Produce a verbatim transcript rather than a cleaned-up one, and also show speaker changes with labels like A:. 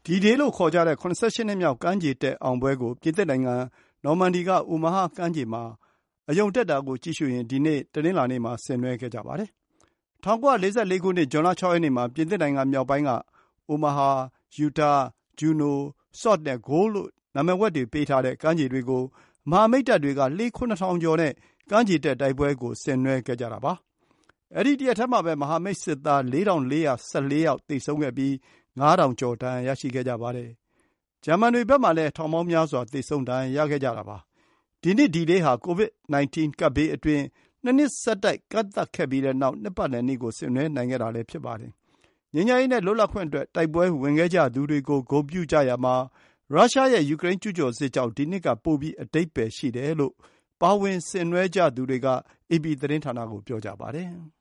A: ဒီဒေးလို့ခေါ်ကြတဲ့ ခုနစ်ဆယ့်ရှစ် နှစ်မြောက်ကမ်းခြေတက်အောင်ပွဲကို ပြင်သစ်နိုင်ငံနော်မန်ဒီက အိုမာဟာကမ်းခြေမှာ အရုဏ်တက်တာကိုကြည့်ရှုရင်း ဒီနေ့ တနင်္လာနေ့မှာ ဆင်နွှဲခဲ့ကြပါတယ်။ ၁၉၄၄ ခုနှစ် ဇွန်လ ၆ ရက်နေ့မှာ ပြင်သစ်နိုင်ငံမြောက်ပိုင်းက အိုမာဟာ၊ ယူတား၊ ဂျူနို၊ ဆော့် နဲ့ ဂိုလ်လို့ နာမည်ဝှက်တွေပေးထားတဲ့ ကမ်းခြေတွေကို မဟာမိတ်တပ်တွေက လှေ ခုနစ်ထောင်ကျော်နဲ့ ကမ်းခြေတက်တိုက်ပွဲကို ဆင်နွှဲခဲ့ကြတာပါ။ အဲဒီတရက်တည်းမှာပဲ မဟာမိတ်စစ်သား လေးထောင်လေးရာဆယ့်လေး ယောက်သေဆုံးခဲ့ပြီး ငါးထောင်ကျော် ဒဏ်ရာရရှိခဲ့ကြပါတယ်။ ဂျာမန်တွေဘက်မှာလည်း ထောင်ပေါင်းများစွာ သေဆုံးဒဏ်ရာရခဲ့ကြတာပါ။ ဒီနှစ် ဒီဒေးဟာ ကိုဗစ် ၁၉ ကပ်ဘေးအတွင်း နှစ်နှစ်ဆက်တိုက် ကန့်သတ်ခဲ့ပြီးနောက် နှစ်ပတ်လည်နေ့ကို ဆင်နွှဲနိုင်ခဲ့တာလည်း ဖြစ်ပါတယ်။ ငြိမ်းချမ်းရေးနဲ့လွတ်လပ်ခွင့်အတွက် တိုက်ပွဲဝင်ခဲ့ကြသူတွေကို ဂုဏ်ပြုကြရာမှာ ရုရှားရဲ့ယူကရိန်းကျူးကျော်စစ်ကြောင့် ဒီနှစ်က ပိုပြီး အဓိပ္ပါယ်ရှိတယ်လို့ ပါဝင်ဆင်နွှဲကြသူတွေက အေပီသတင်းဌာနကို ပြောကြပါတယ်။